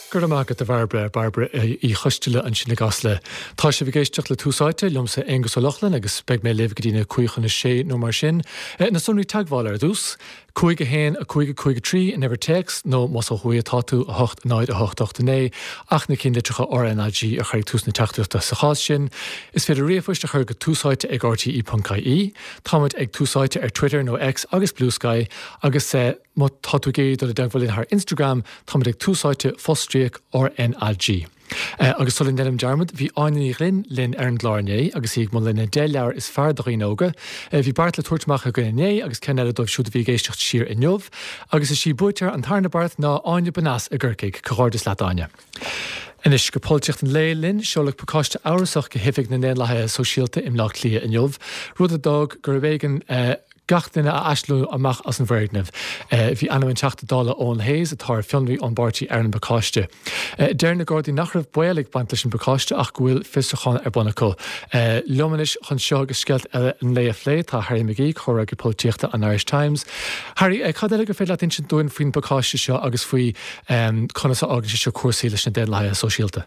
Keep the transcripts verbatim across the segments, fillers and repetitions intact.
Gur amach a bharbre Barbara í chuistile an sinna gasle. Tá sé bhgéisteach le túsáite lomsa Angus O'Loughlin agus beag mé leh go dtíine cuichan na sé nó mar sin. Na sunraí tagháil ar dús, cuaige héin a cuaige cuaige trí in never text nó mas ó chuí táú a hocht náid a hocht ochta né, ach na cinnte tucha R N I G a chuir tús na teachtarachta sa chás sin. Is féidir riamhfuiste chur go túsáite ag R T E dot C I, táid ag túsáite ar Twitter nó X agus Blue Sky, agus sé má táú géad a daghlinn haar Instagram, táid ag túsáite fostríoch R N I G. Uh, agus solin Nelm Jarmad, hí áiní linn linn ar an glárné, agus ag má linna dé lear is fear do nóga. Uh, hí bart le tuairtach a gné, agus cenne a dóibh siúd bhí géisteach siar in jobh, agus is sí buitear an tarna bart ná áine benas a ggurcaig cohordas ledáine. Inis go polteacht an lé linn, seoladh pacáiste áras go hifig na néan lethe sosiálta im nach lia in jobh. Rud a dog gur bhégan uh, gach duine a aislú amach as an bhreagnamh. Uh, bhí anam an teachta dála ón héis a tar fionmhí an bartí ar an bacáiste. Uh, Deir na Gardaí nach raibh buaigh bant leis an bacáiste ach gohfuil fistrachan ar bunaco. Uh, Lomanis chun seo go sceilt eile an lé a phlé tá Harry McGee chora go polteachta an Irish Times. Harry, uh, cad eile go féile tin sin dúin faoin bacáiste seo agus faoi um, conas a agus seo cuasaí leis na déan lethe sosiálta?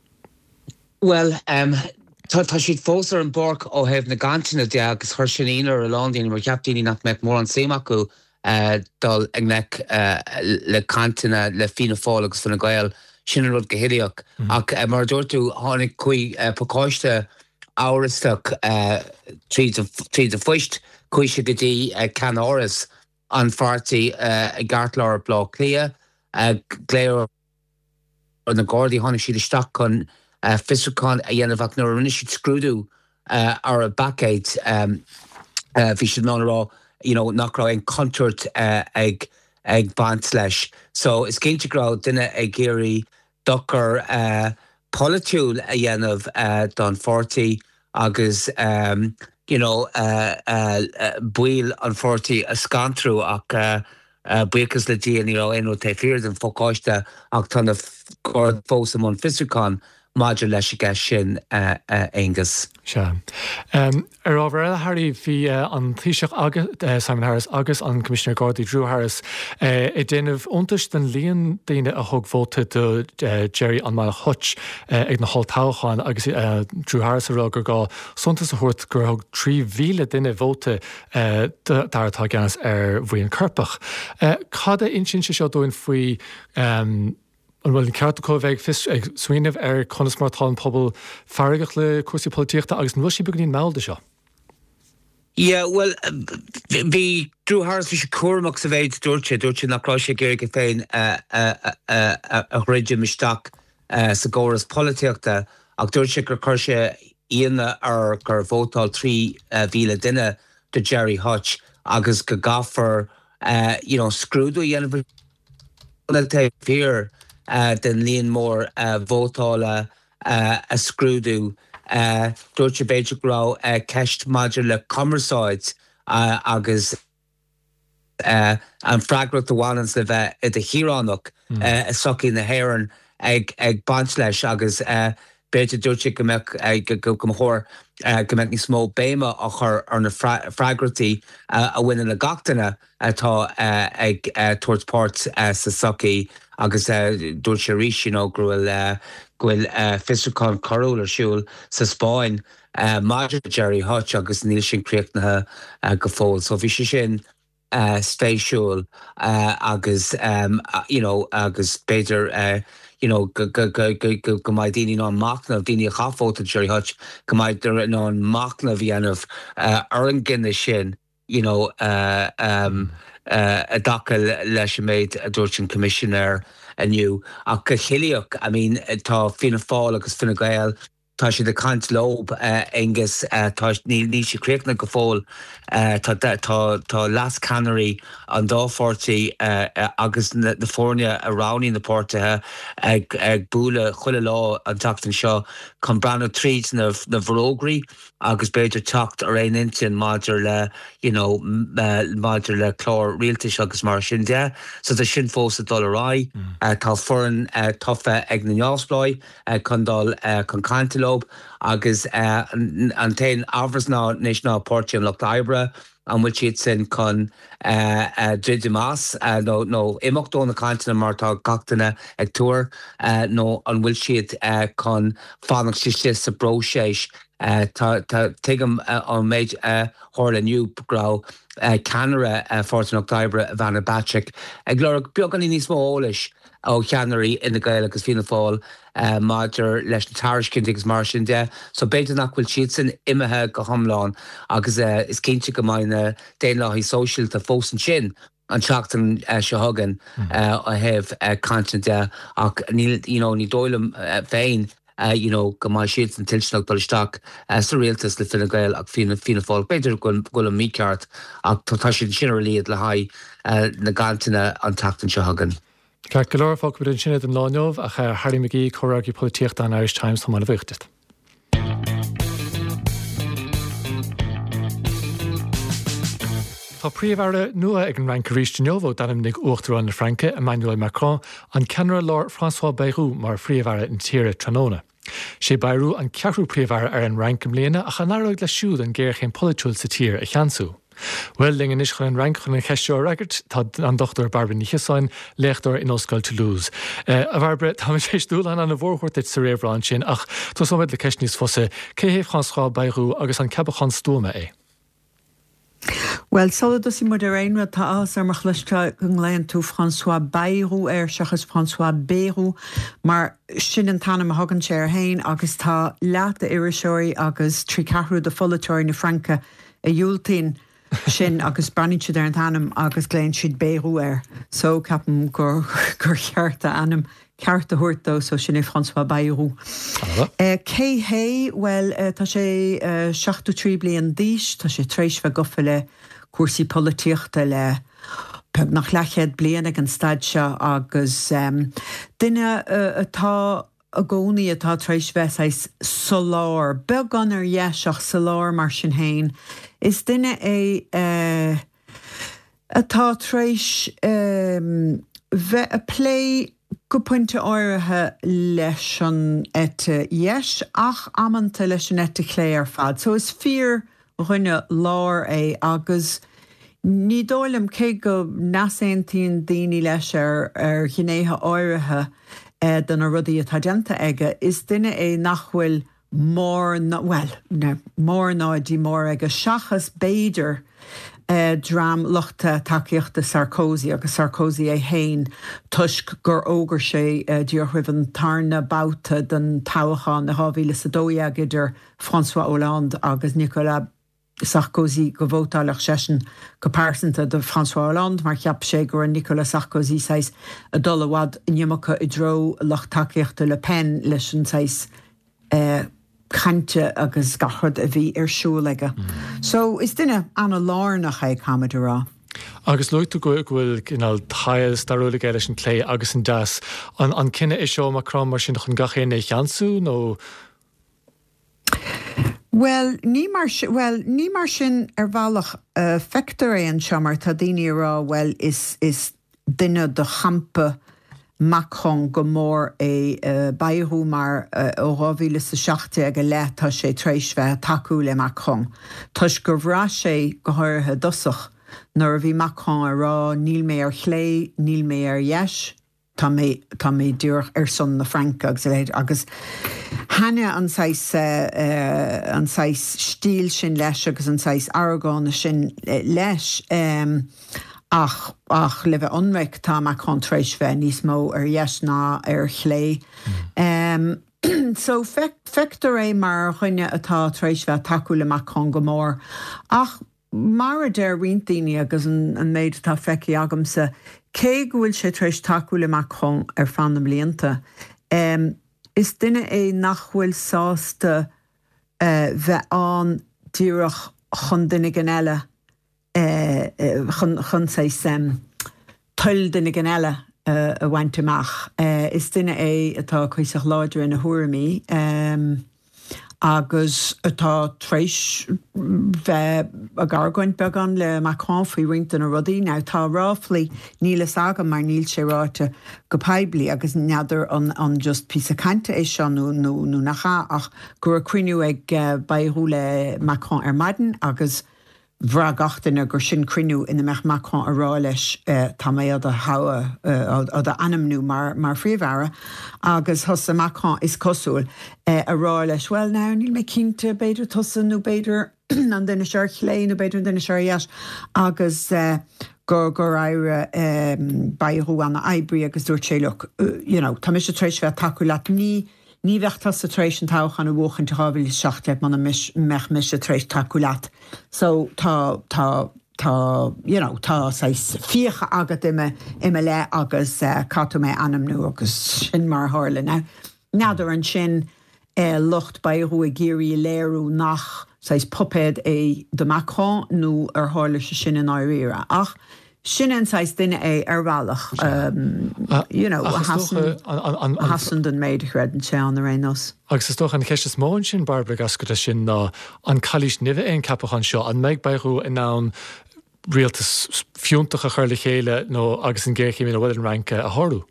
Well, um, Tá tá siad fós ar an borc ó hebh na gantainna de agus chuir sin íonar ar Lándaoine mar ceaptaoine nach mbeidh mór an séach acu dul ag neic le cantainna le Fianna Fáil agus Fine Gael sin an rud go hideoch. Ach mar dúirtú tháinig chuí pacáiste áiristeach tríd a foiist chuise go dtí ceann áras an pháirtí ag gartláir blá clia, léir na Gardaí tháinig siad isteach chun Uh, Fistracán a dhéanamh ach nuair a rinne siad scrúdú uh, ar a bacéid um, uh, bhí siad ná rá, you know, nach rá an contúirt uh, ag, ag bant leis. So is cinnte grá duine ag géirí dochar uh, politiúil a dhéanamh uh, don forty agus um, you know, uh, uh, uh, buil an forty a scantrú ach uh, uh, buchas le díana ó éonú te fír an focáiste ach tána gcóir fós am an Fistracán Maidir leis a sin uh, uh, Angus. Se. Um, ar ábhar eile Harry bhí uh, an Taoiseach agus, uh, Simon Harris agus an Commissioner Gardaí Drew Harris uh, i déanamh iontas den líon daoine a thug vóta do uh, Jerry an Mile Hutch uh, ag na hall táchaán agus uh, Drew Harris a gur gá sontas a thuirt gur thug trí mhíle duine vóta uh, dartá gceannas ar bhuion Corpach. Uh, Cad a insin se seo dúin faoi um, an bhfuil ceart có bheith fis ag swinmh ar conas mar tá an pobl farigach le cuasaí políochta agus an bhuií beganín meáilde seo. Yeah, well, bhí Drew Harris bhí sé cuairmach sa bhéid dúirte, dúirte nachrá sé géir go féin a réidir misteach sa ggóras políochta ach dúirte gur chuir sé íonna ar gur bhótáil trí mhíle duine de Jerry Hutch agus go gafar uh, you know, scrúdú dhéanamh fear Uh, den líon mór uh, vótála uh, a scrúdú uh, dúirte beidir grá uh, ceist maidir le commerceáid uh, agus uh, an freagracht amháineas le bheith i de Chiaránach mm. uh, a socí na hÉireann ag, ag bant leis agus uh, beidir dúirte go mbeadh uh, go go mthór uh, go mbeadh ní smó béime a chur ar na freagrachtaí uh, a bhfuine le gachtainna atá uh, ag uh, tuairtpáirt uh, sa socí agus uh, dúir sé rís, you know, grúil uh, grúil uh, Fistracán choúil ar siúil sa Spáin uh, Maidir Jerry Hutch agus níl sin críochnathe uh, go fóil. So bhí sé sin uh, spéisiúil uh, agus um, uh, you know, agus beidir uh, you know, go go go go go go mai daoine ná machnamh daoine a chafóta Jerry Hutch go mai ná an machnamh dhéanamh uh, ar an gcinne sin, you know, uh, um, Uh, a dacha leis méid a dúirt an commissioner aniu ach go chiaíoch, I mean, tá Fianna Fáil agus Fine Gael tá sé de cant lob uh, Angus uh, tá ní ní sé críocna go fóil uh, tá tá tá Las Canary an dáfortaí uh, uh, agus na, na fórne a ránaí na pórtathe ag ag búla chuile lá an tachtain seo chun breanú tríd na na bhrógraí agus beidir tacht ar aon intin maidir le, you know, uh, maidir le chlár rialtais agus mar sin de. So tá sin fós a dul ará mm. uh, tá foran uh, tofa ag na neáspláid uh, chun dul uh, chun cantaloupe agus uh, an, an tain ábhras ná níos ná Pórte an Loch Ibre an bhfuil siad sin chun drid más nó nó imeachtó na cantainna mar tá gachtainna ag túir nó an bhfuil siad chun fánach siiste sa bróséis tá tuigim an méid tharla nniu grá Canara fórtan October Vanna Patrick ag glór beag an níos mó ólais ó cheannarí ina Gael agus Fianna Fáil Maidir leis na tariscint agus mar sin de, so beidir nach bhfuil siad san imethe go thomláin agus is cinnte go mbeidh déanlaí sóisialta fós an sin an teachtain se thugan a heh cantain de ach ní ní dóilm féin Uh, you know, go mai siad an tilsnach bolisteach uh, sa réaltas le Fine Gael ag Fianna Fáil beidir go go míceart ach tá sin sin líad le haid uh, na gantainna an tachtain se hagan. Ceart go leor fág bud an sinad an láneomh a chu Harry McGee chorágaí polítíochta an Irish Times tá mána bhuachtat. Tá príomhhara nua ag an rank ríiste neomh danim nig uachtarán na Franca Emmanuel Macron an ceanra Lord François Bayrou mar príomhhara in tíre Tróna. sé Bayrou an cearú príomhhara ar an rankam léana a chanáróid le siúd an géir chéim polúil sa tír a cheansú. Well lingen is chun an rank chun an cheisteo ragart tá an dochtar Barbara Nichasáin lechtúir in Oscail Toulouse. Uh, a Barbara tá sé dúil an an bhórchuirtit sa réomhrán sin ach tá somid le ceist níos fosa cé héh François Bayrou agus an ceabachan stóma é. Well, solidus i moderainra tá as ar mar chluiste gon léon tú François Bayrou ar seachas François Bayrou mar sin an tanam a hagann sé ar hain agus tá leat a iriseoirí agus trí ceathrú de folatóir na Franca a dúiltín sin agus banite ar an tanam agus gléonn siad Bayrou ar. So capan gur gur chearta anam cearta thuirtó so sin é François Bayrou. Cé hé, well, uh, tá sé uh, seachtú trí bliain díos, tá sé tréis bheith gofa le cuasaí polítíochta le peg nach leichéad blian ag an staid seo agus um, duine uh, atá a gcónaí atá tréis bheith éis soláir, beag an ar dhéiseach soláir mar sin hain. Is duine é uh, atá tréis um, bheith a play go pointe áirithe leis an ete yes ach amanta leis an ete clé ar fad. So is fear rinne lár é agus ní dóilm cé go nasaontaíonn daoine leis ar ar ghinéthe áirithe eh, den a rudaí atá déanta aige is duine é nachhfuil mór ná well no, mór nádí mór aige seachas béidir Uh, drám luchta takeíochta Sarkozy agus Sarkozy é hain tuisc gur ógur sé uh, dúrhuibh an tarna bouta den táchán na hábhíle sa dóiag idir François Hollande agus Nicolas Sarkozy go bhótáileach sesin go pásanta de François Hollande mar cheap sé gur Nicolas Sarkozy seis a dul bhd inimecha i dro lech takeíochta Le Pen leis an seis uh, chante agus gachard a bhí ar siúlaige. Mm. So is duine anna lárnach ag hamadurá. Agus luú go bhfuil cinál tail starúla leis an clé agus an das an an cinenne is seo Macron mar sin chun gachéna cheansú nó Well, ní mar well, ní mar sin ar bhealach uh, fector é an seomar tá daoine rá well is is duine do champa Macron go mór é uh, Bayrou mar uh, ó rábhíle sa seachta ag a le tá sé tréis bheith takeú le Macron. Tuis gur bhrá sé go háirithe dosach nuair a bhí Macron a rá níl mé ar chlé, níl mé ar dheis, tá mé tá mé dúr ar son na Franca agus léid agus hanne an sais uh, uh, an sais stíl sin leis agus an sais Aragon sin uh, leis um, ach ach le bheith anmheic tá Macron tréis bheith níos mó ar dheis ná ar chlé. Mm. Um, so fector é mar chuine atá tréis bheith takeú le Macron go mór ach mar a déir riontaoine agus an, an méid tá feici agamsa cé go bhfuil sé tréis takeú le Macron ar fan na blianta. Um, is duine é nach bhfuil sásta uh, bheith an díreach chun duine gan eile Uh, uh, chun chun sais um, tuil duine gan eile uh, a bhaint amach. Uh, is duine é atá chuoiseach láidir in na thuairimí um, agus atá tréis bheith a gargaint beagán le Macron faoi roinnt na rudaí. Ná tá ráflaí nílas agam mar níl sé ráte go peblií agus neadidir an, an just pí a cante é seo nó nó nach ach gur a cuiinú ag uh, Bayrou le Macron ar maidin agus bhra gachtainna gur sin crinú ina meach Macron a rá leis tá mé ad a hawa ad a animnú mar mar phríomhara agus thosa Macron is cosúil a rá leis well ná níl mé cinnte beidir tosa nó beidir an duine seir chléin nó beidir duine seir dheis agus gur gur aire baithú anna eibrí agus dúirt sé look you know tá mis a trééis bheith taú leat ní Ní bhechttas sa trééis an táchan a bhchan táhfuil seachteh man mech mis a trééis takeúlaat. So tá tá tá you know tá sais fiocha agat ime ime le agus catú mé anamnú agus sin mar hála ná. Nádar an sin lucht baithú a géirí léirú nach sais popéad é de Macron nó ar hála se sin in áíra ach sin an sais duine é ar bhealach you know hasan den méid chreid an sé an a rénos. Agus is doch an ceiste móin sin Barbara gascuta sin ná an chalís nimh éon capachan seo an méid baithú in ná rialtas fiúntacha chuirla chéile nó agus an ggéircí mí bhfuil an ranke a thorú.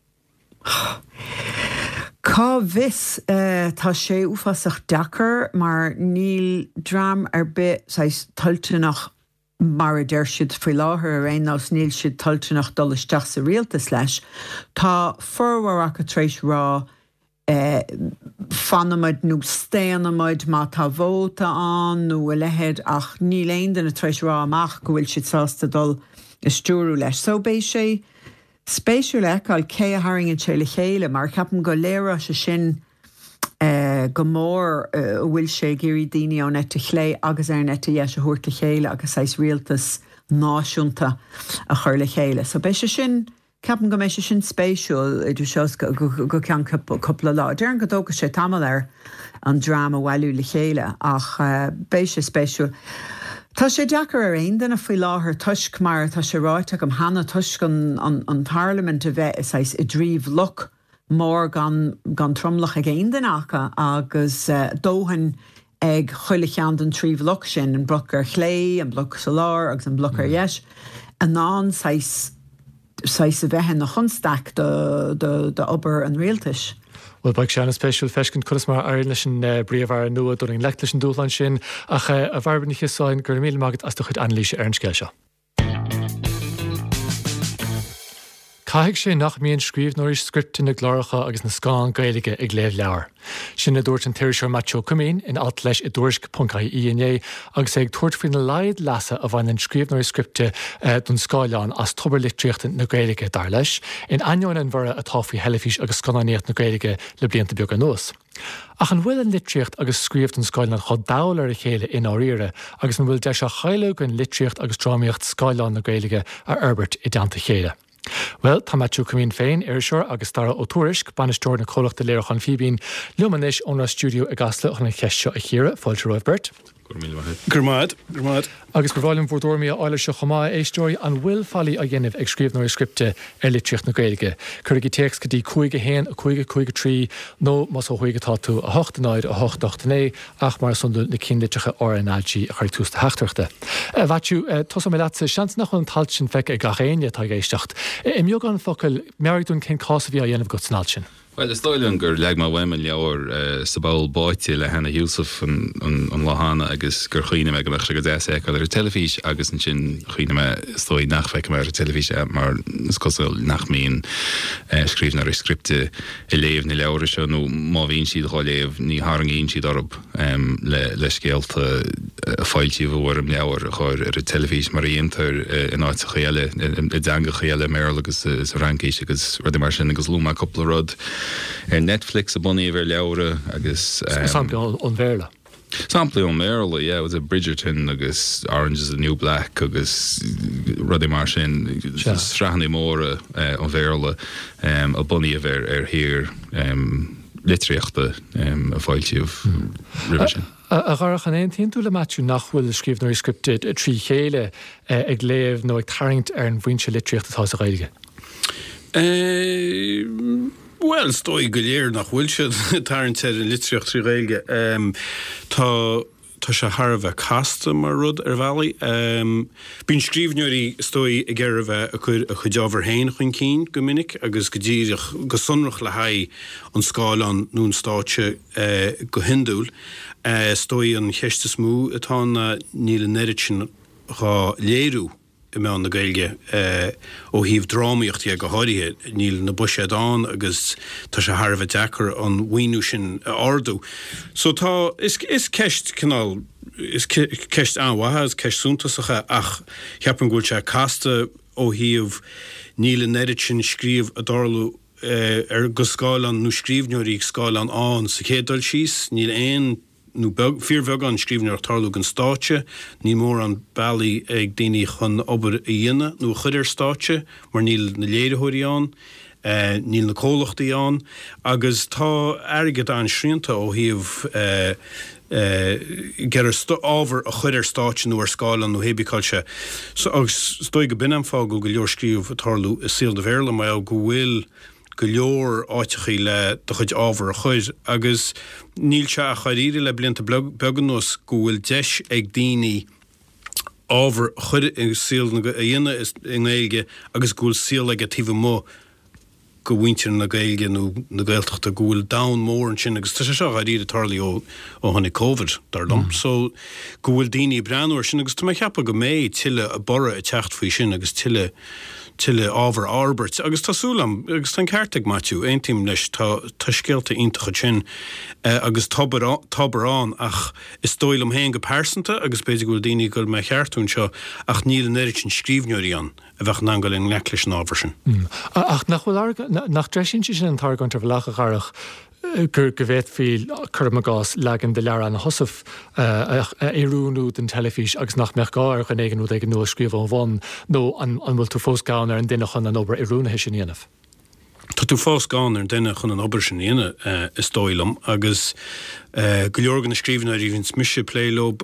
Cá bhis tá sé uafasach dachar mar níl drám ar bit tuilte nach mar a deir siad faoi láthair a rénos níl siad tuilte nach dul isteach sa rialtas leis. Tá forhharach a trééis rá fanamaid nó stéanamaid má tá bhóta an nó a lehead ach ní léon den a trééis rá amach go bhfuil siad sásta dul istúrú leis. So béis sé spéisiú le gáil cé a haingin sé le chéile mar ceapan go léire se sin Uh, go mór uh, bhfuil sé géirí daoine an net chlé agus ar net dhéis a thuirta chéile agus éis rialtas náisiúnta a chur le chéile. So bé sé sin ceapan go mééis sé sin spéisiúil idir seos go go cean coppla lá. Dear an go dógus sé tamil ar an drama bhhailú le chéile ach uh, bé sé spéisiúil. Tá sé deachar ar aon denna faoi láthair tuisc mar tá sé ráite go hana tuisc an, an, an Parliament a bheith is éis i dríomh luch mór gan, gan tromlach a géin den acha agus uh, dóhan ag chuile chean den tríomh luch sin an blocar chlé, an bloc solar agus an blocar yes. An ná sais sais a bheithen na chunstaach de, de, de obair an réaltais. Well baig sé an spéisiúil feiscin chulas mar air leis an bríomhhar nua dú an lecht leis an dúlan sin ach a bharbanna chisáin gur mí mágad as do chud anlíise ar an scéil seo. Caithigh sé nach mííon scríbhnóirí scripte na gláiricha agus na scáin gaeilge ag léamh leabhar. Sin na dúirt an tíiriseoir Mateo Cummín in alt leis i dúirsc puncaí I N A agus ag tuairt faoin na laid leasa a bhain an scríbhnóirí scripte don scáileán as tobar litríochta na gaeilge dar leis in aineoin an bhara atá faoi heilifís agus scannaíocht na gaeilge le blianta beag an nuas. Ach an bhfuil an litríocht agus scríomh don scáileán chud dáil ar a chéile in áíire agus an bhfuil de se chaile an litríocht agus drámaíocht scáileán na gaeilge a Herbert i deanta chéile. Well, tá Matthew Cummín féin ar seoir agus dara ó tuairisc banisteoir na cholachta léirech an fibín lumanis ón stúdio a gasla chun na cheiste a chéire fáilte roibh Bert. Gurmad, Gurmad. Agus gur bhhailm bhúdóirmí áile se chomá éistóirí an bhfuil fallí a dhéanamh ag scríbhnóirí scripte ar litríocht na gaeilge. Chuirigh text go dtí chuige héin a chuige chuige trí nó mas ó chuige tá tú a hochtanáid a hochtachtané ach mar sundul na cinliteige ornaidí a chuir tústa heachtarachta. Bhaitiú tosa mé leatsa seans nach chun talt sin feic ag gachéine tá géisteacht. I mbeag an focail mearún cén cása bhí a dhéanamh go snáilsin. Well, is stoilún gur leag má bhhaimime leabhar sa báil báite le hena Yusuf an láhanana agus gur chuoine me go leis go déasa eáil ar telefís agus an sin chuoine me stoi nach feice mar ar telefís mar is cosil nach míon scríbhna ar scripte i léomh na leabhar seo nó má bhíonn siad á léomh ní háingíonn siad orb le scéalta a fáiltíomh bhharm leabhar a chuir ar a telefís mar aontar in áit a chéile i danga chéile mér agus is rancéis agus rud mar sin agus lúma coppla rud. Er Netflix a bunny ver leure agus um, sample on Verla. Sample on Verla, yeah, it was a Bridgerton agus Orange is the New Black agus Ruddy Martin Strahani Mora uh, on Verla um, a bunny ver er here um, litreachte um, a fáiltí of mm. revision. A garach an éon tíon tú le Matthew nachhfuil scríbhnóirí scripte trí chéile ag léamh nó ag tarint ar an bhaintse litreacht atá a gaeilge. Uh, Well, stoi go léir nach bhfuil siad tarint ar an litreacht trí gaeilge. Um, tá tá sé tharbheith casta mar rud ar bhealaí. Um, Bíonn scríbhnóirí stoi ag ar bheith a chud ábhar héin chun cín go minic agus go ddíireach go sonrach le haid an scáileán nó an stáitse uh, go hindúil. Uh, stoi an cheiste smú atá na níl an neirit sin gá léirú i me an na gailge ó híomh drámaíocht ag go háirithe níl na buiseadán agus tá sé Harbh dechar an bhaoinú sin ardú. So tá is is ceist canál is ceist anhathe is ceist súntasacha ach cheapan gúil se casta ó híomh níl an neirid sin scríomh a darlú ar go scálan nó scríbneoirí scálan an sa chédal síos níl éon nó fíor bheg an scríbneir tarlú an státe, ní mór an bailí ag daoine chun obair a dhéine nó chuidir státe, mar níl na léirethóirí an, uh, níl na cólachtaí an, agus tá airgad an srianta ó híomh uh, uh, ger ábhar a chuidir státe nó ar scálan nó hébicáil se. So agus stoi go bin an fá go go leor scríomh tarlú is síl de bhéirla mai go bhfuil go leor áitichaí le do chuid ábhar a chuid, agus níl se a charíre le blianta begannos go bhfuil deis ag daoine ábhar chuid ag síl na a dhéine is in éige agus gúil síl ag a tíomh mó go bhaintear na gailge nó na gailteachta go bhfuil dam mór an sin agus tá sé seo charíre tarlaí ó ó tháinig COVID dar lom. So go bhfuil daoine breanúir sin agus tá mai cheappa go méid tiile a borra a techt faoi sin agus tiile tiile ábhar Albert agus tásúlam agus tan ceartag Matthew ein tím leis tá scéalta iontacha sin uh, agus tabarrán ach is dóil am héin go persanta agus beidir go daoine go me cheartún seo ach níl an éirid sin scríbneoirí an a bheith an angail in leiclis an ábhar sin. Mm. Ach nach bhfuil nach dreisin sin an targan tar bhlacha garach gur go bhéit fi chumagás legan de lear an thosamh éúnú den telefís agus nach meach gáir an éigen ag nó scríomh an bhain nó an bhfuil tú fós gáin ar an duine chun an obair éúna sin dhéanamh. Tá tú fás gáin ar duine chun an obair sin dhéine is dóilm agus go leor gan na scríbneoirí hín smise pléilób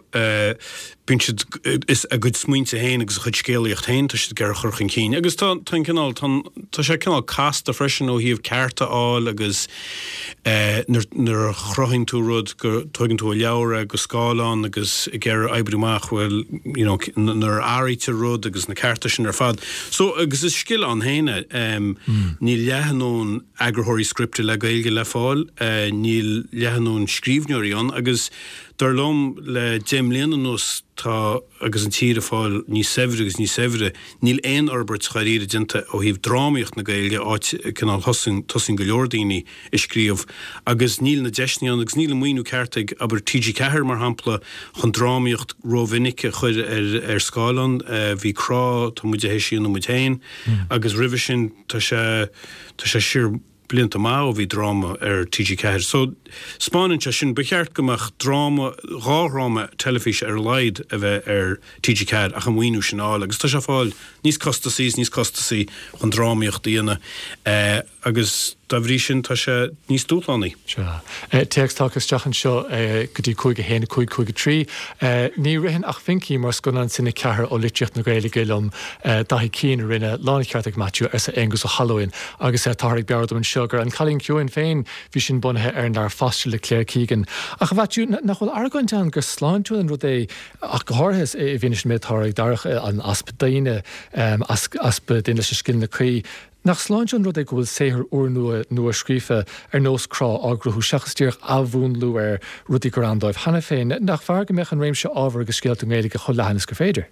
is a good smuointe héin agus chud scéalaíocht héin tá si gar churchan cín. Agus tá cinál tá sé cinál casta freisin ó híomh cearta áil agus nar chrothainn tú rud gur tuigann tú a leabhar go scáilán agus i gceir ebrúach bhfuil nar áiríte rud agus na cearta sin ar fad. So agus is scil an héine ní lehanún agrathirí scripte le gailge le fáil, níl lehanún scríbneoirí an agus dar lom le Jim Lennonos tá agus an tíre fáil ní sevre agus ní sevre níl ein Albert charíre dinta ó híomh drámaíocht na gailge áit canál thosin tosin go leor daoine is scríomh agus níl na deisní an agus níl an muoinú ceartaigh aber T G Cahir mar hampla chun drámaíocht róvinnice chuir ar ar scálan bhí crá tá muide héisiú nó muid héin agus rih sin tá sé tá sé siar blianta má ó bhí drama ar T G Cahir. So Spáinn se sin becheart gomach drama ráráma telefís ar leid a bheith ar T G Cahir ach an mhaoinú sin áil agus tá sé fáil níos costaí níos costaí chun drámaíocht daine uh, agus da bhrí sin tá sé níos dúlánaí. Teachtágus teachan seo go dtí chuig a héna chuig chuig trí. Ní rihan ach fincí mar scoil an sinna cethir ó litreacht na gaile gailm dahí cín rinne lána ceartach Matthew ar sa agus ó Halloween agus é táirigh beardm an seogar an chalín ciúin féin bhí sin bunathe ar an dar fastil le Claire Keegan. Ach bhaitú nach bhfuil argaint an gur sláintú an rud é ach go háthas é bhíine mé táirigh darach an aspa daine aspa daine sa scin na chuí. Nach sláint an rud é go bhfuil séthir uair nua nua scrífa ar nós crá ágrathú seachastíoch a bhún lu ar rudí go andáibh hena féin nach bhar go meach an réimse ábhar agus scéalta méige chu lehannas go féidir.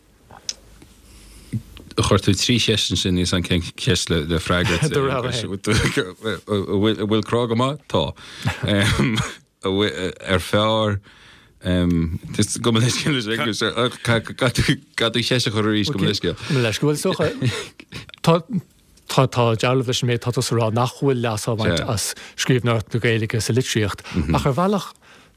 Chuirtú trí sesin sin níos an ceis le le freigrad bhfuil crá go má tá ar fearr Tis go leis gadú sé chu rís go leis leis gohfuil socha tá Tá tá dealbhis mé tá rá nachhfuil leasáhaint as scríbneart na gaeilge sa litríocht. Ach ar bhealach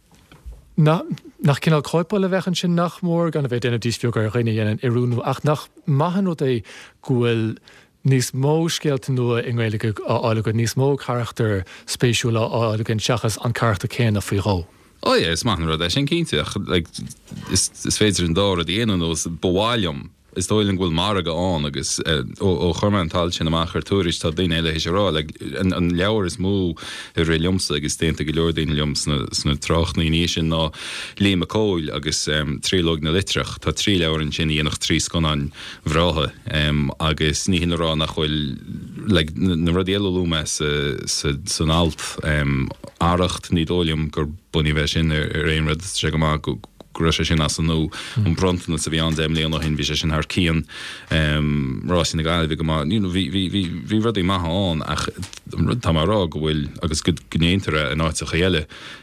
nach cinál cáipáil le bhechan sin nach mór gan a bheith déanana díosfiú gur réine dhéanaan iúnú ach nach maihan é gohfuil níos mó scéalta nua in gaeilge ála go níos mó charachtar spéisiúla ála gin seachas an carta céanna faoi rá. Oh yeah, is man rud sin cínteach like, is, is féidir an dá a dhéanaan os bháilm is dóiling bhfuil mar go an agus ó churmantáil sin amachchar túris tá daine eile rá an leabhar is mó i ré liomsa agus déanta go leor daine liom sna trachna níos sin ná léime cóil agus trílóg na litreach tá trí leabhar an sin íonach trí sconáin bhrátha agus ní hin rá nach chuil na rudéalúme san alt áireacht ní dólium gur buní bheith sin ar réon rud sé go má go gur sé sin as nó an brontan sa bhí an déim léon hin bhí sé sin th cían rá sin na gáil bhí go bhí rudí maithán ach tá marrá go bhfuil agus go gnéintere an áit a chéile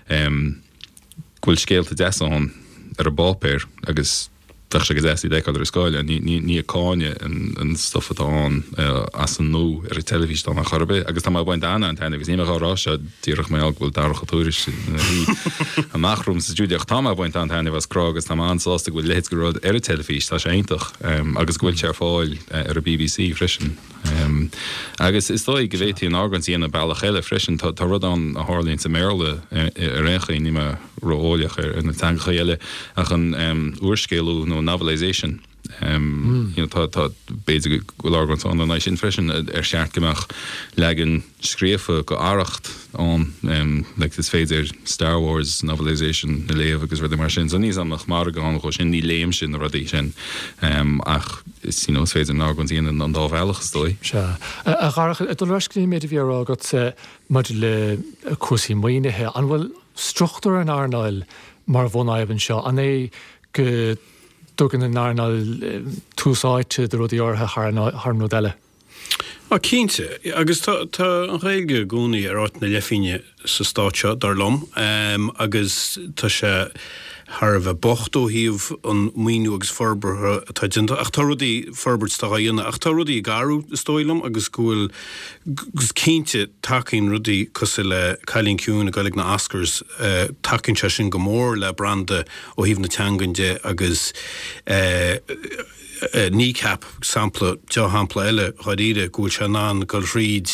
bhfuil scéalta deán ar a bápéir agus Dach sé gazesi de kadar scoile ní ní cáine an stuff atá as an nó ar a televís tá chorbe agus tá baint anna an tainna gus ní rá se tíach mé agúil darchaúris a nachrum sa dúideach tá baint an tainna was krá agus tá ansásta bhfuil lehéid go rud ar a televís tá sé intach agus ghfuil se fáil ar a B B C frisin agus is dói go bhéití an ágan íana bailach eile frisin tá rud an a Harlín sa méle a récha ní me roóileach ar na tan chéile ach an úscéú nó novelization um, mm. you know, tá, tá béidir gohfuil ágant an an sin freisin ar seart goach legan scríofa go áirecht an um, like is féidir Star Wars novelization na léomh agus ruidir mar sin so níos amach mar gan go sin ní léim sin a rudí sin um, ach is you know, féidir nágant íon an dábhheilechas dói. Se a garcha a dulreiscí méidir bhí agat mud le cuasí muoinethe an bhfuil struchtúr an airnáil mar bhnaibhann seo an é go Duggan an náirnal túsáite de rudí ortha th nóile. A cínte, agus tá an réilge gúnaí ar áit na leifine sa stáitse dar lom, um, agus tá sé har bheith bochtó híomh an muoinú agus forbartha atá dinta. Ach tá rudí forbart tá dhéanana, ach tá rudí garú stoilm agus gúil gus cínte takeín rudí cos le Cailín Ciún a galig na Oscars uh, takeín se sin go mór le brande ó híomh na teangainde agus uh, uh, kneecap sampla Joe hampla eile chuíide gúil se ná go ríd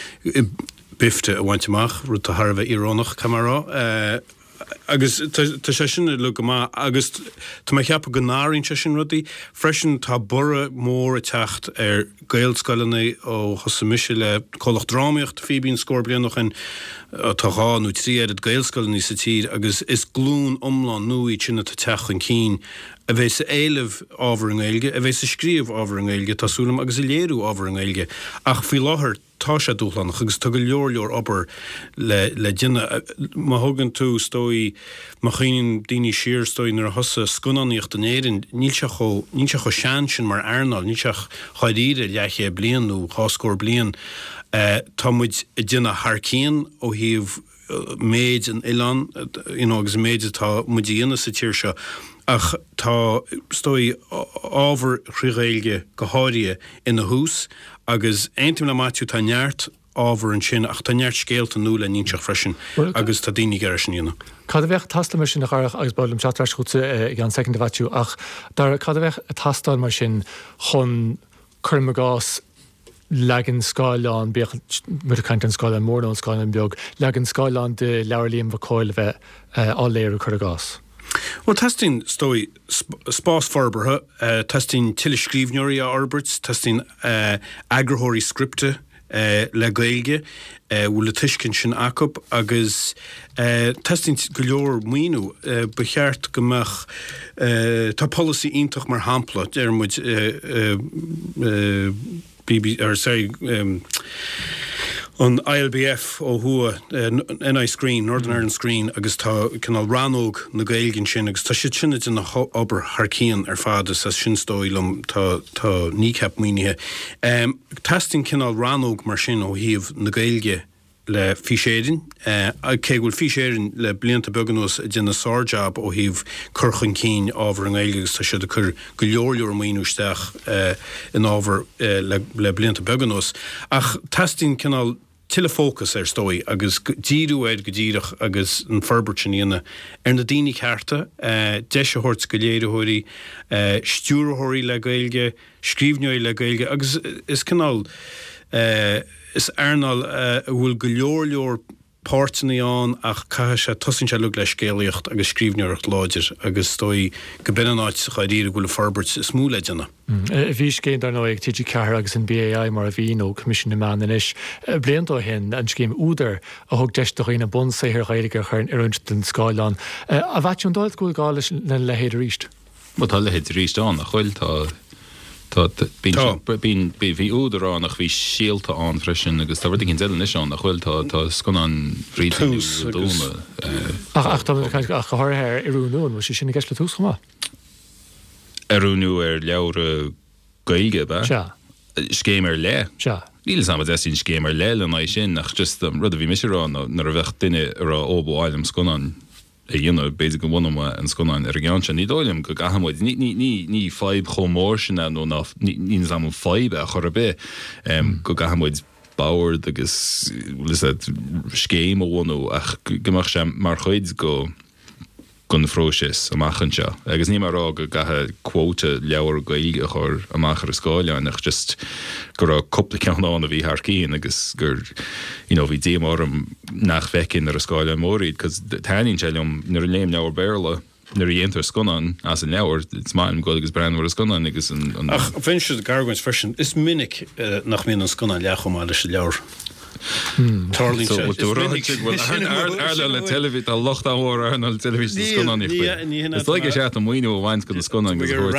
bifte a bhaintteach rud a Harbheith irónach camerará. Uh, agus tá sé sin le go má agus tá mai cheappa go náirn se sin rudí freisin tá bura mór a techt ar gailscoilena ó thosamise le cholacht drámaíocht fibín scór blian noch in tááú tríad gailscoilení sa tír agus is glún omláin nuí sinna tá teach an cín a bheits sa éileh ábhar an éilge, a bheits sa scríomh ábhar an éilge, tásúlam agus i léirú ábhar an éilge. Ach fí láthair tá sé dúchlanach agus tu go leor leor obair le, le dinne. Má thugann tú stói má chuoinn daoine siar stói nar a thosa scunaíocht an éireann, níl se cho níl se cho sean sin mar airnal, níl se chaidíre leiche blianú, cháscór blian. Uh, tá muid i dinne Harcían ó híomh uh, méid an Ilan, uh, you know, agus méid tá muid dhéana sa tíir seo. Ach tá stoi ábhar chríghéilge go háirithe ina hús agus eintim le máitiú tá neart ábhar an sin ach tá neart scéalta nó le níseach freisin agus tá daoine gar sin dhéanana. Cad a bheith tastal mar sin nach arach agus bailm chatras chute gan second bhaitiú ach dar cad a bheith a tastal mar sin chun chum gás legan Skyán beag mu kaint an Skyán mór an Skyán beag legan Skyán de leirlíon bhcóil bheith á léir chu gás. Well, testing stoi spás farbertha, uh, testing tille scríbneoirí a Alberts, testing uh, agrahóirí scripte uh, le gailge, uh, bhfuil le tuiscin sin acab, agus uh, testing go leor muoinú uh, becheart gomach uh, tá policy iontoch mar hampla, er muid uh, uh, uh, B B, or sorry, um, on I L B F ó hua uh, N I Screen, Northern Ireland Screen, agus tá canal ranóg na gailgin sin, agus tá si sinna in na obair Harcían ar fada sa sin stóilm tá tá kneecap muoinethe. Um, testing canal ranóg mar sin ó híomh na gailge le fiséirin, uh, cé bhfuil fiséirin le blianta beganús dina sárjab ó híomh curchan cín ábhar an gailge agus tá siad a chur go leor leor muoinúisteach uh, in ábhar uh, le, le blianta beganús. Ach testing canal tille focus ar stoi agus díú éid go díirech agus an ferbert-sinna ar na daoine cearta, uh, deise hort go léirithirí, uh, stúrathirí le gailge, scríbneoirí le gailge, agus is canál uh, is airnal uh, bhfuil go leor leor páirtnaí an ach cai se tosin se lu le scéalaíocht agus scríbneoireacht láidir agus stoi go benanáid sa chaidíre go le ferbert is mú le dena. Bhí céim dar nó ag T G Ceathair agus an B A I mar a bhí ó Commission na Man inis bliantó hen an céim údar a thug deiste chuoine bun séhir chaide chun ar den Skyán. A bhaitún dóid gúil gáil le lehéad ríist? Ba tá lehéad ríist an a chuil tá bín bhí údarrá nach bhí síalta an freisin agus tá cinn zeile is an nach bhfuil tá scon an ríúna. Ach gothir iúnún mu sinna gceis le tús chumá. Arúnú ar leabhar gailge ba? Scéim ar le? Níl sam sin scéim ar le an sin nach just rud a bhí misrán nar a bheith duine ar óbháilm sconan dhéanamh beidir go bhhanama an sconan ar gceanse ní dóilm go gahamid ní fáib chomór sinna nó ní sam fáib a chur a bé go gahamid báir agus scéim a bhhanú ach gomach sem mar chuid go gon fróis amachchan seo. Agus ní mar rá go gathe quóta leabhar gailge chur amachar a scáileáin ach just gur a coppla ceanán a bhí thar cín agus gur bhí démarm nach fecinn ar a scáile móríd, cos taín selumm nar a léim leabhar béla nar a dhéantar sconan as an leabhar, it's maim go agus breanhar a sconan agus an... Ach, fin se gargaint freisin, is minic nach míon an sconan leachom leis a leabhar. Tarling le televis a locht áhar an al televis sconan Is le sé a muoinú bhaint go sconan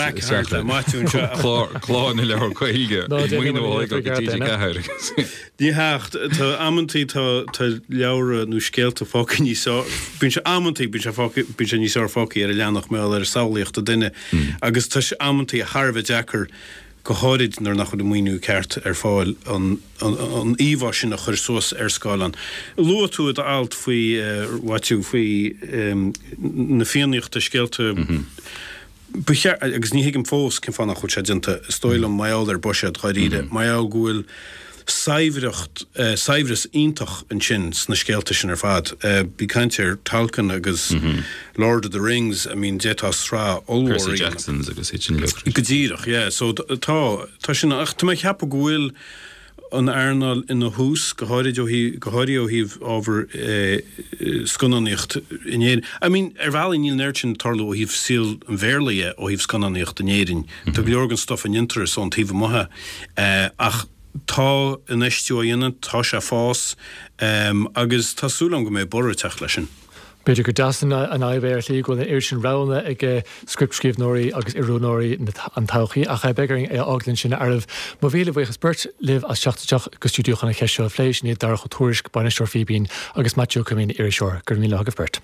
chláán le chuige gair. Ní hecht tá ammantaí tá leabhar nó scéalta fáca níosá bín se ammantaí bín se níosá fácaí ar a leannach mé ar saolaíocht a duine agus tá se ammantaí a Harbh Deacar go háid nar nach chud muoinú ceart ar fáil an íomhá sin nach chur suas ar scálan. Lua tú a alt faoi watú faoi na féanaíocht a scéalta agus ní hiigim fós cin fanna chud sé dinta stoilm maiall ar boisiad chaíide, maiall gúil saibhreacht saibhras ítach an sin sna scéalta sin ar fad. Bí caintear Talcan agus Lord of the Rings, I mean, Jetá Srá Olwar. Percy Jackson's agus hitchin look. Godíirech, yeah. So tá tá sin ach tá mé cheap gúil an airnal in a hús go háirid ó híh ábhar sconaníocht inéan. I mean, ar bhela níl neirtin tarlú ó híh síl an bhéirlaige ó híh sconaníocht inéirin. Tá leorgan stuff an interest an tíomh mothe ach tá in eistú a dhéanaan, tá sé fás agus tásúlam go mé borteach lei sin. Beidir go dasan an áibhéir lí go na ir sin rana ag scriptscríbhnóirí agus iúnóirí an tauchaí a cha begaring é áglann sin arbh má bhíle bhíchas burt libh as seachtateach go stúdiúchanna cheisio flééis ní dar chu túrisc banisteir fibín agus matú cumín ir seoir gur míle agah burt.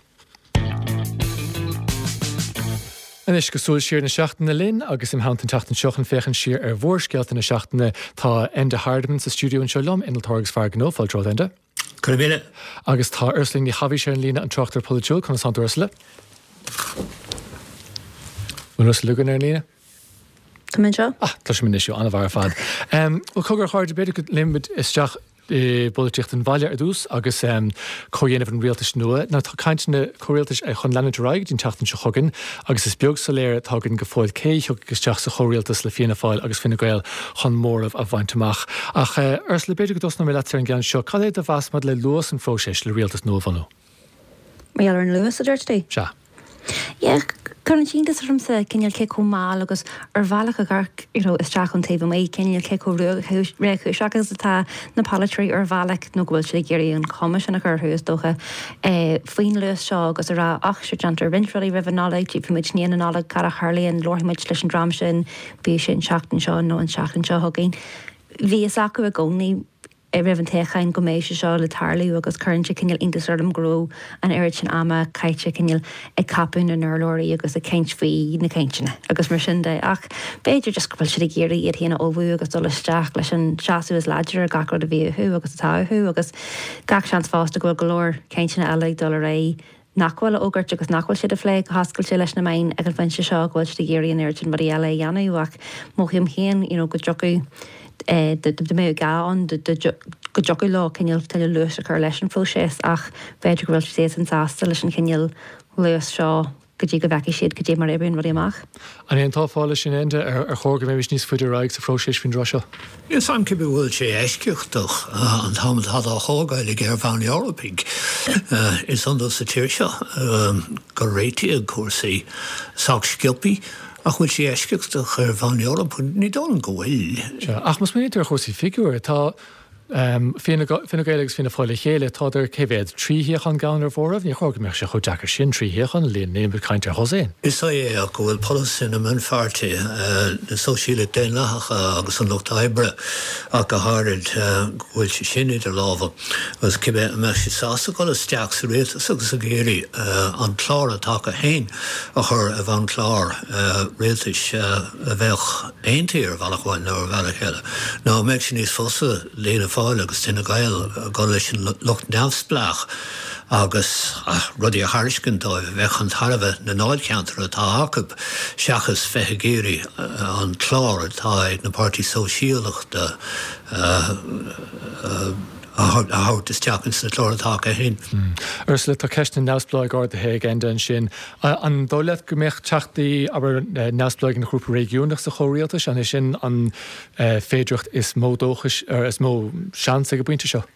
Anis go súil siar na seachtainna linn agus im háan teachtain seochan féchan siar ar bhórscealta na seachtainna tá Enda Hardeman sa stúdiú an seolum inaltágus fear gó fáilrá Enda. Carbile. Agus tá Ursling ní Javi sé an lína an trochttar Polúil chun Santa Ursula. Bhfuil Ursula lugan ar lína? Tá mé seo? Ah, tá sin isisiú anna bhar fad. Bhil cogur cháir beidir go limbid isteach boltíocht an bhaile ar dús agus chohéanamh an rialtas nua. Na tá caiintena choréaltas a chun leanana raig dín teachtain se chugan agus is beag sa léir tágann go fáil céithog agus teach sa choréaltas le fianna fáil agus finna gail chun mórmh a bhaintamach. Ach Ursula beidir go dosna mé letar an gceann seo cad é a bhasmad le luas an fróisis le rialtas nua fanú. Mé an luas a dúirtí? Se. Yeah, Current chingus from the Kenyal Keko Malagus or Valaka Gark, you know, is Jack on table may Kenyal Keko Reku Shakas the na Palatry or Valak no Gulchi Giri and Commission occur who is doha a Feen Lewis Shaw goes a Oxford Janter Rinfrally River Knowledge, Chief Mitchnian and Nollag Cara Harley and Lord Mitchlish and Dramshin, Bishin Shackton Shaw, no and Shackton Shaw Hugging. Via Saku Agoni. Rivan techain go mééis seo le tarlaú agus chuintse cinil intasarm gró an airid sin ama caiite cinil ag capún an airlóirí agus a ceint faoi na ceintena agus mar sin de ach beidir just gofuil si a géirí iad híanana óbhú agus dolisteach leis an seaú is láidir a gacrod a bhíú agus táthú agus gach sean fásta go golóir ceintena eile dul ré nachhfuil ógurt agus nachhfuil siad a phlé hascail leis na main ag an fanse seo gohfuil si a géirí an airid sin mar eile dhéanú ach móchim chéan go jocu Uh, the the mé ga on the the go jogu lá cinil til luas a chu leis an fóséis ach beidir gohfuil sé an sásta leis an cinil luas seo go dtí go bheici siad go dtí mar éibrinn rudí amach. An éon táfála sin ende ar ar chóga méis níos fuidir raig sa fróséis fin Russia. Is an cibí bhfuil sé éisceochtach an táid had a chógail ag ar bhain Europig is an sa tíir seo go réiti a cuasaí sac skilpi. Ach bhfuil sé éisceochtach ar bhain Europa ní dá an go bhfuil. Ach mas muinte ar chósaí figúir tá Finnagéilegus finna fáile chéile táidir céhéad tríhéchan gan ar bhórah, ní chóga me se chu dechar sin tríhéchan líon néimbe caiinte thosain. Is é a gohfuil policy na mun farti na sosiale dénacha agus an Lucht Ibre a go háid gohfuil se sin idir láha gus cibé me sé sása go steach sa réit agus a géirí an chlár atá a hain a chur a bhan chlár réaltais a bheith eintíir bhealachhain nó bhealach heile. Ná meid sin níos fosa léana fáil agus tinna gail go leis sin Lucht neamhsplach agus rudí a hariscin dó bheith an tarbheith na náid ceantar atá acab seachas fethe géirí an chlár atá ag na Pártaí Sóisialachta a háirt is teachn sa chlár atá a hain. Ursula tá ceist na neamhspleáig árda héag enda an sin. An dóileh go méocht teachtaí aber neamhspleáig na grúpa régiúnach sa choréaltas an sin an féidireacht is módóchas ar is mó seansa go buinte seo.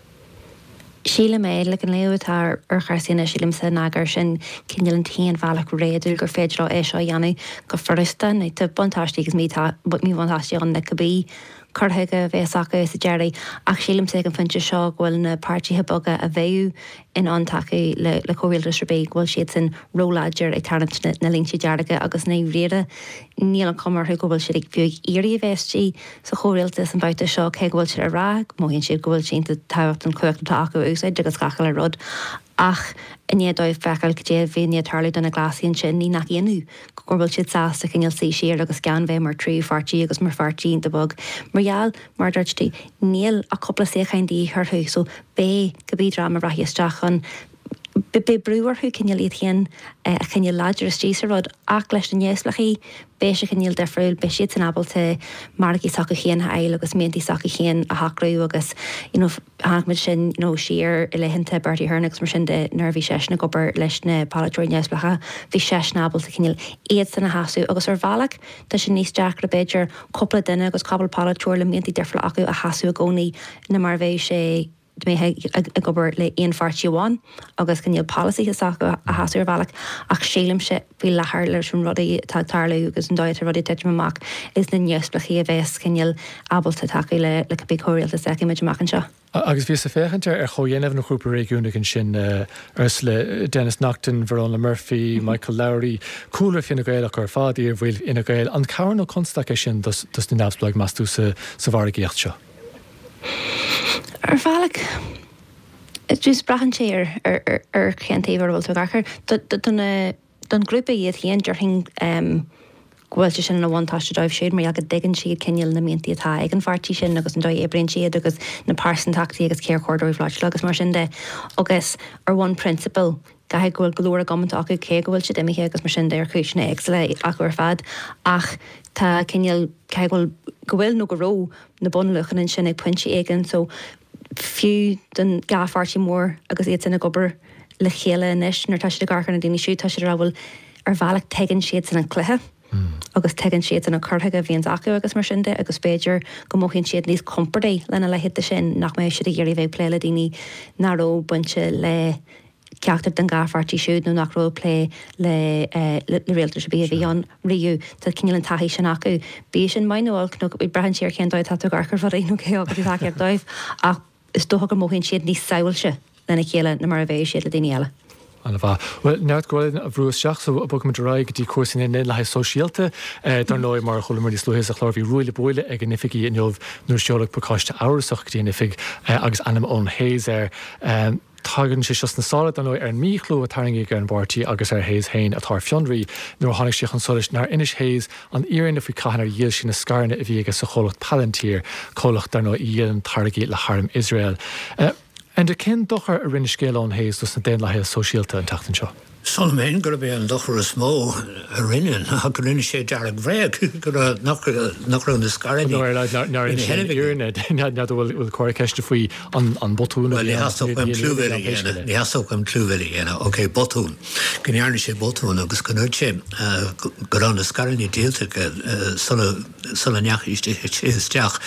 Síle méid le an leútá ar charsinna sílim sa nágar sin cinil an tíon bhealach réadúil gur féidirrá é seo dhéanana go forista na tu buntáistí gus mí mí bhatáistí an na cabbí chuthaige bheith acha is a Jerry ach sílim sé an funte seo ghfuil na pártíthe boga a bhéú in antaú le le chohiltas rabé ghfuil siad san róláidir ag tarint na lingtí deardacha agus na réide níl an cumartha go bhfuil siad ag bheag irí a bheití sa chohiltas an bhaite seo ché bhfuil siad a rá, móhíonn siad go bhfuil siad táhacht an cuaachta acu úsáid agus cachail a rud ach iné dóibh fechail go dé bhíine tarla donna glasíonn sin ní nach dhéanú go bhfuil siad sásta cinil sí siar agus gan bheith mar trí fartíí agus mar fartíí de bog. Margheall mar dúirtí níl a coppla séchaindí thuthu so bé go bí drama rahiisteach an be breúar chu cinil iad chéan a cinil láidir stíar rud ach leis an néaslachaí bé se cinil defriúil be siad san abalta margaí sacha chéan ha eil agus méntí sacha chéan a hacrú agus haid sin nó siar i leihinnta Bertie Hernagus mar sin de nervhí seisna gobar leis na palatroid neaslacha bhí seisna abalta cinil iad san na hasú agus ar bhealach tá sin níos deach le beidir coppla duine agus cabal palatroir le méntí defriúil acu a hasú a gcónaí na mar bhéh sé mé a gobar le aon fartí bháin agus cinil policy sacha a hasú ar bhealach ach sílim se bhí lethir leis an rudaí tátarlaú agus an dáid a rudí teitrim amach is na neamhsplachaí a bheits cinil abalta takeí le le go bícóirilta sa imid amach an seo. Agus bhí sa féchante ar chohéanamh na grúpa régiúnach an sin Ursula Dennis Naughton, Verona Murphy, Michael Lowry, coolar finna gailach ar fádaí ar bhfuil ina gail an cabhair nó constacha sin dus na neamhspleáig masú sa bhar géocht seo. Ar bhealach dús brachan sé ar ar cheantaíhar bhfuil tú gachar don grúpa iad chéan dearthing bhfuilte sin na bhaintáiste dóibh siúd mar agad dagan siad cinil na mionntaí atá ag an fartí sin agus an dóid ébraon siad agus na pásantaachtaí agus céir cordúir fláid agus mar sin de agus ar one principle gaithe ghfuil glóir a gamanta acu cé go bhfuil siad imithe agus mar sin de ar chúisina ex le acu ar fad ach tá cinil cé bhfuil go bhfuil nó go ró na bunlachan in sin ag puintí éigen so fiú den gafartí mór agus iad sinna gobar le chéile inis nar táiste garchar na daoine siú tá sé ra bhfuil ar bhealach tegann siad san an cluthe agus tegann siad an a chuthaige bhíon acu agus mar sin de agus béidir go móchann siad níos comportaí lena le hitte sin nach mé siad a dhéirí bheith pléile daoine náró buinte le ceachtar den gafartí siúd nó nach ró lé le le réaltar se bí a bhí an riú tá cinil an taí sin acu bí sin maináil nó i brehan siar chéan dóid tá garchar fa réú ché agus take ar dóibh ach is dócha go móchann siad níos saoilte lena chéile na mar a bhéh siad le daine eile. Anna bha. Well, neart goil a bhrúas seach so a bog mit raig dí cuasin in le sosialte dar nói mar cholamar ní slúhéis a chlár bhí ruúile buile ag an nifií in jobh nuair seolah paáiste áirsach dí nifig agus anam ón hééis ar tagann sé just na sála an ar míchlú a taringi ar an bartí agus ar hééis hain a tar fionraí nó hánig sich an solis nar inis hééis an ian a fao caian ar dhéal sin na scarne a bhí agus sa cholacht palantír cholacht dar nó íon targaí le harm Israel. And a cin dochar a rinne scéile an hééis dus na déan le hééis sosialta an tatan seo. Solomon gur be an dochar a smó a rinne a go rinne sé dearag bhréag gur nach na scarí bhfuil choir ceiste faoi an botún ní hasach an clúhfuil dhéana ok botún gnearne sé botún agus goúir sé gur an na scarí díalta sulla neachiste isteach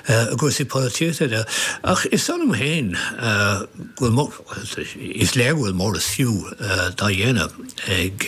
a gcuirsaí políochta ach is sanm héin bhfuil is léir bhfuil mór is fiú dá dhéanamh ag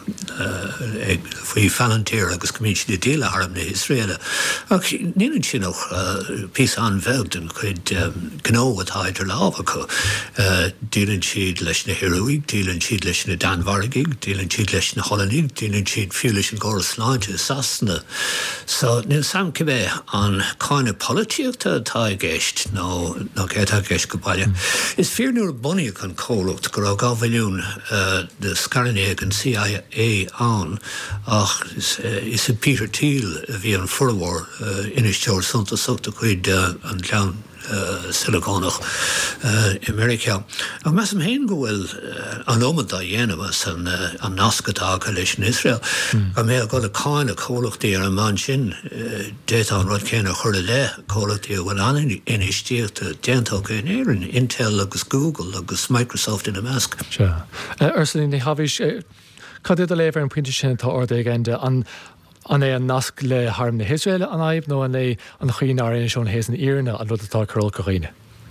ag faoi fanantír agus cumín de déile arm na Israele. Ach níanann sin noch pí an bheh den chuid gó atá idir lábha chu. Dílann siad leis na hiúig, dílann siad leis na danmhargaigh, dílann siad leis na Hollaníigh, dílann siad fiú leis an ggóras sláinte sasna. So níl sam cibé an cáine políochta atá i gceist nó nó cétá gceist go baile. Is fearnúair bunaí chun cólacht go raibh gá bhiliún de Scarnéig an C I A an ach is is a Peter Thiel a bhí an furhór inisteir sunta sota chuid an lean Silicónach America. Ach meas am héin go bhfuil an ómad a dhéanamh an nascatá leis in Israel. A mé a go a cáin a cólachtaí ar an man sin déta an rud céanna chuir le cólachtaí bhfuil an inistíochta déantá cén éireann Intel agus Google agus Microsoft in a measc. Se. Ursulín ní habhís cad iad a léibh an puinte sin tá ordaigh agenda an an é an nasc le harm na Israel an aib nó an é an chuoin áiríonn seón héas an íarna an rud atá choil go chuoine.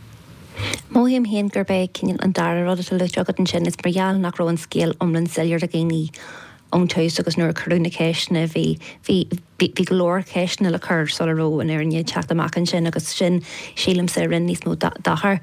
Móhíim héon gur bé cinil an dar rud a le agad an sin is margheall nach ro an scéal omlan sillir a géí ón tuis agus nuair chuúna céisna bhí bhí glór céisna le chur sol ró an ar an iad teach amach an sin agus sin sílam sé rinn níos mó dachar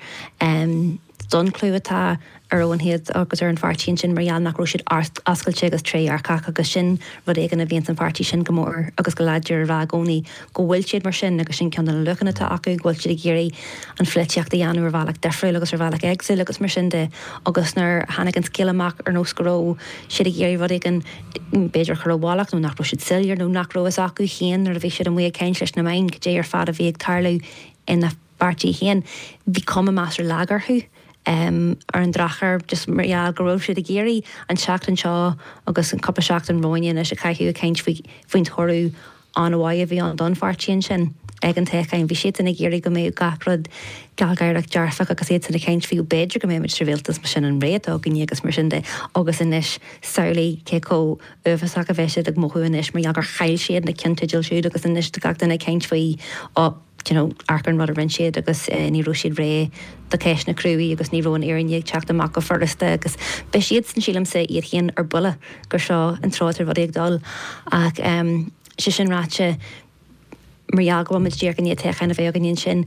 don clúatá ar óhan héad agus ar an fartíín sin margheall nach ro siad ascailte agus tré arcach agus sin rud éigen a bhíon an fartí sin go mór agus go leidir bhe gcónaí go bhfuil siad mar sin agus sin cean an luchanatá acu ghfuil siad géirí an fleiteach de dhéanú ar bhealach defriúil agus ar bhealach eagsúil agus mar sin de agus nar hanig an scéalaach ar nó goró siad a géirí rud éigen beidir chu bhálaach nó nach ro siad sillir nó nach ro is acu chéan ar a bhí siad an mé céin leis na main go dé ar fad a bhí ag tarlú ina fartí chéan bhí com meastar lagarthú. Um, ar an drachar just margheall go raibh siad a géirí an seachtain seo agus an coppa seachtain roiin is a caiithú a céint faoin thorú an bhaid a bhí an don fartíín sin ag an techain bhí siad in a géirí go méid gachrod galgaireach dearfach agus éad san a céint fiú beidir go méid triviltas mar sin an réad á gní agus mar sin de agus inis saolaí cé có uthas a bheisiad ag mothú inis mar gur chail siad na cinntiidir siúd agus inis de gachtain a céint faoí á you know, arcan rud a rin siad agus ní ro siad ré de ceis na cruúí agus ní roin éanníag teach amach go forrasta agus be siad san sílam sa iad chéan ar bula gur seo an trátar bhd ag dul ach um, si sin ráte margheall go bhfuid déir gan níiad techan a bheith gan sin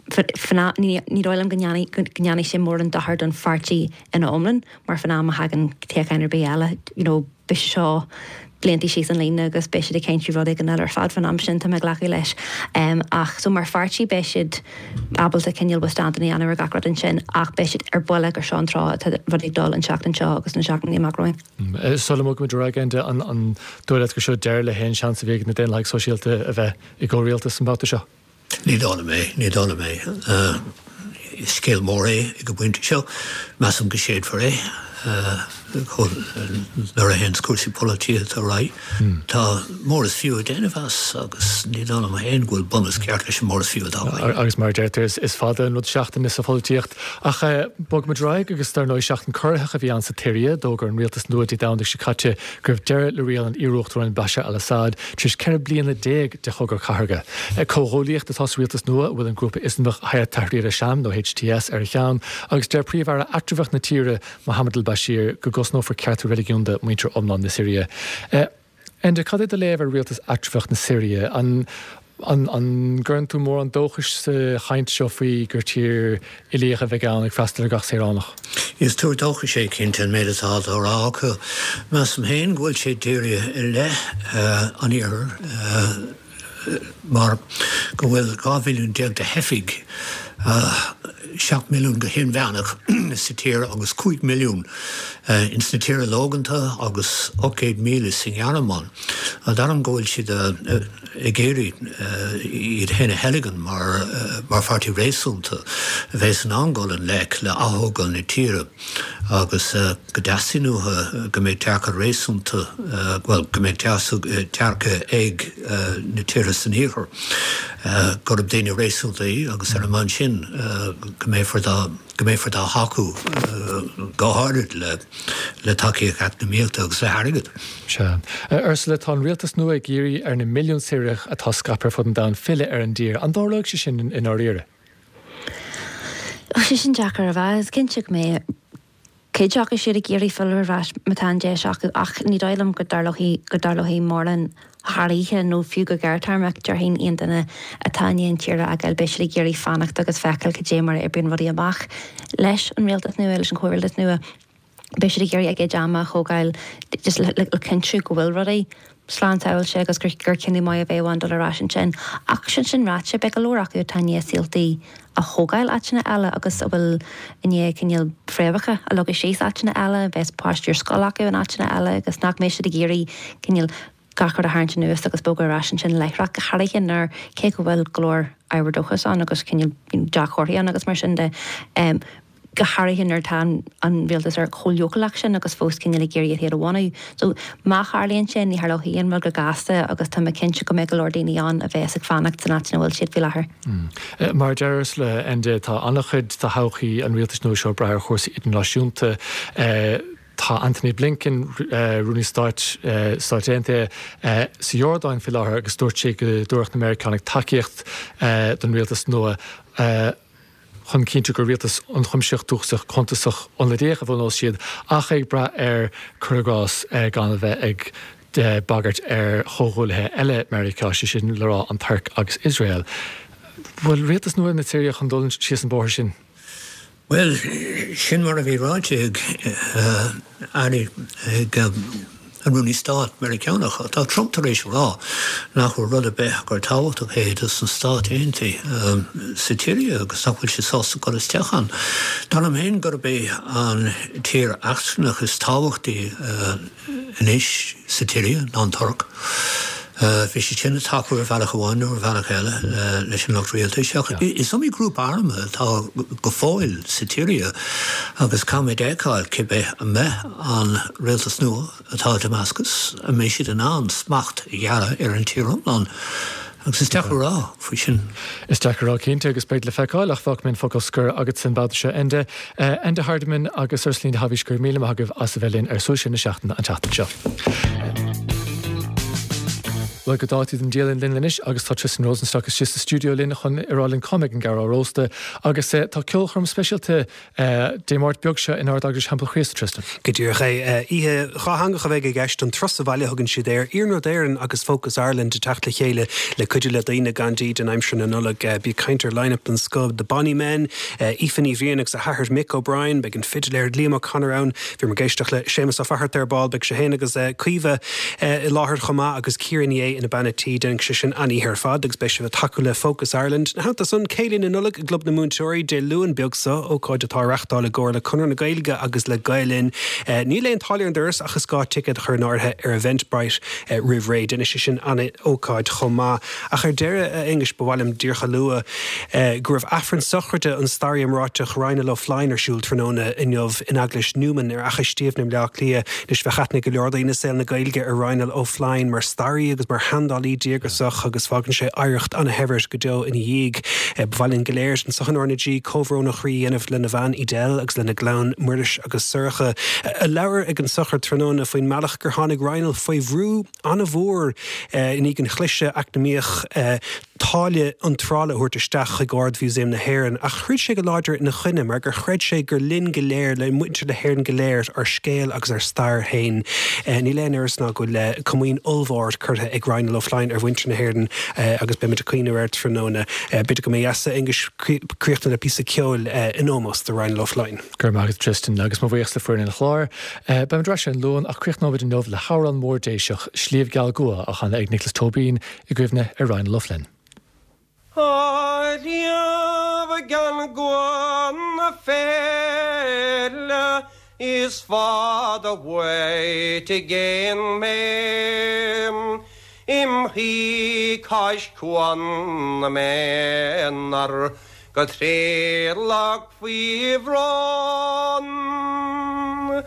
ní roilam gneanna sin mór an dahar don fartí ina omlan mar fanná a hagan techain ar béala you know, be seo bliantí síos an lína agus beisiad a céintú rud ag an ar fad fan am sin tá me ghlachu leis um, ach so mar fartí beisiad abalta cinil bu standaí an ar gacrad an sin ach beisiad ar bula gur seán rá rud ag dul an seach an seo agus na seachnaí amachráin. Sola mo go agenda an an dúile go seo deir le hen sean sa bhé na den le sosiálta a bheith i go réalta san báta seo. Ní dána mé, ní dána mé. Scéal mór é i go buinte seo, measam go séad for é. Nar a hen cuasaí políochta a rá. Tá mór is fiú a déanamhas agus ní dána a héon ghfuil bunas ceart leis mór is fiú a agus mar déirtar is fada nó seachtain is a políocht ach bog me ráig agus tar nó seachtain chuthacha bhí an sa tíria dógur an rialtas nuaí dána se caite gurbh deire le réal an iarúchtúin Bashar al-Assad tris ceir bliana déag de chugur carga. Cóhóíocht atá rialtas nua bhfuil an grúpa isnach hair tartíir a seam nó H T S ar chean agus deir príomhhar atrúfach na tíre Mohammed al-Bashir go gosnó for ceartú religiún de muintir omlan na Syria. En de cad a léh rialtas atrúfach na Syria an an an gurn tú mór an dóchas sa chaint seo faoi gur tír i léocha bheitán ag freistal gach séránach. Is túair dócha sé cinnte an méadtá órá acu meas sam héin ghfuil sé déirí i le an iar mar go bhfuil gá bhiliún déag de hefiig seach milliún go hin bheannach sa tír agus cúig milliún in sa tír lóganta agus ócéad míle sin Jaramán. A dar an ghfuil siad i géirí iad héna heligan mar mar fartí réasúnta a bheits an angólan le le áthógáil na tíre agus go deasínúthe go méid teacha réasúnta well go méid teacha ag na tíre san íhar. Go ab déine réasúnta í agus ar an man sin go mé for go mé for dá haú gáhardid le le takeíoch académiaach sa harigad. Se. Ursula tá rialtas nua ag géirí ar na milliún séireach atá scapar fud an da fille ar an dír. An dálaigh sé sin in áíire. sé sin Jackar a bheith cinseach mé cé deach siad a géirí fullrás matá dé seach ach ní dailam go darlaí go darlaí mórlan Haríthe nó fiú go ggéirtarmach dear haon aon duine atáíon tíra a gail beisiir géirí fannacht agus fecail go dé mar ar bíon ruí amach leis an réaltas nua leis an choirlas nua beisiir géirí ag deama chogáil just le cinú go bhfuil ruí sláántáil sé agus gur gur cinní mai a bhéháin do lerá sin sin ach sin sin ráte be go lóraachú taine síaltaí a chogáil aitna eile agus a bhfuil iné cinneal frébacha a legus sééis aitna eile bheits páistúr scolacha an aitna eile agus nach mé si a géirí cinneal gachar a háint nuas agus bogur rásin sin leithra go charichin ar cé go bhfuil glór airdochas an agus cinneal deachchóirí an agus mar sin de um, go harithinn ar tá an bhéaltas ar choleocalaach sin agus fós cinenne le géirí héad bhhaú. So má charlíonn sin ní harlaíon mar go gasta agus tá cinse go mé go Lordaoine an a bheits ag fannacht san áitina bhfuil siad bhí láthair. Mar deras le ende tá annachchuid tá hachaí an rialtas nó seo breir chósaí internaisiúnta Tá Anthony Blinken uh, runúni start uh, startente uh, sa Jordáin fi láthair agus dúirt sé go dúirt na Americanig takeíocht uh, don rialtas nua uh, chun cinnte gur rialtas an chumseocht dúsach contasach an le décha bhil nó siad ach ag bra ar churgás uh, gan a bheith ag de bagart ar chóghúlathe eile America sé sin le rá an Turk agus Israel. Bhfuil rialtas nua na tíir chun dul sios an bóthir sin? Well, sin mar a bhí ráide ag airní ag an runúni stát Americanach tá Trump tar éis rá nach chu rud a beth gur táhachtach héad as an stát aontaí sa tíre agus nachfuil sé sásta go is techan. Tá am héin gur bé an tír achtanach is táhachtaí inis sa tíre ná Turk. Bhí sé sinna tapú ar bhealach bháin ar bhealach eile leis an nach réalta seach. Is some grúp arma tá go fáil sa tíre agus cá mé déáil cibé a me an réaltas nua atá Damascus a mé siad an an smacht i gheara ar an tíreomlan. Agus is deach rá faoi sin. Is deach rá cinnte agus beid le feicáil ach fach min focus gur agus sin bad se ende ende hardamin agus urslín havis gur míle agah as a bhelinn ar so sin na seachtainna an teachtain seo. Well go dátíad an díal in linlinis agus tá Tristan Rosenstock is just a studio linna chun arálinn comic an gará rósta agus tá ceolchom specialte démát beag se in ard agus hampel chréasta Tristan. Gidúr ché ihe chahanga bheith a gceist an trosa bhaile thugann si déir íarnó déireann agus Focus Ireland de techt le chéile le cuidir le daoine gandí den aimsir na nullag bí caintear line-up an scub the Bonnie Men, Ifany Rianaach sa Hahart Mick O'Brien beag an fiddleir Liam O'Connorán bhí mar géisteach le Seamus a Fahart ar ball beag sé héana agus cuiomh i láthir chomá agus Ciaran in a banatí den sin Annie her fad agus beisi taú le Focus Ireland. Na hata son célín in nullag glob na múntóirí de luúan beagsa ó cáid atá reachtála ggóir le chunar na gailge agus le gailinn. Ní léon táir an dúras agus gá ticket chur náthe ar Eventbrite Riv Raid in sin Anna ócáid chomá. A chuir deire English bhhailm díorcha lua gur bh affran sochirte an starium ráteach Ryan O'Flynn ar siúil tróna in jobh in Aglis Newman ar achastíomhnim leach lia nis bheitchatna go leordaína sel na gailge ar Ryan O'Flynn mar starí agus mar handalí díagasach agus fágann sé airecht anna hevirs go deo in dhéig bhhailinn goléir an sachan ornagí cóhró nach chrí anamh le na bhain idel agus le na glán muiris agus suircha a leabhar ag an sachar tróna faoin meach gur tháinig Ryan faoi bhrú anna bhór in ag an chluise acnamíoch táile an trála thuirteisteach a gáard bhí zéim na hhéireann a chríd sé go láidir na chuine mar gur chreid sé gur linn goléir le muintir le hhéireann goléir ar scéal agus ar stair hain. Ní léon airs ná go le cumhaoin olbháir chuirtha ag Ryan O'Flynn ar winter na hhéireann agus be mit a cuioine ar tróna bit go mé heasa English críochta le písa ceol in ómos de Ryan O'Flynn. Gur mágad Tristan agus má bhíochs le fuin in chláir. Be dra an lón a críoch nóid an nómh le háran mór déiseach slíomh geal gua a chana ag Nicholas Tobin i gcuimhne ar Ryan O'Flynn. Oh, lieve gan guan felle is far the way to gain me. Im hi kaish kuan menar go trelak fivron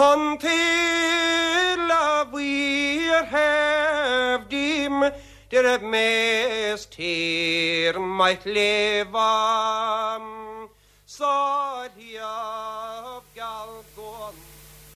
until we have dim der mest hier might live on so body of Galgon.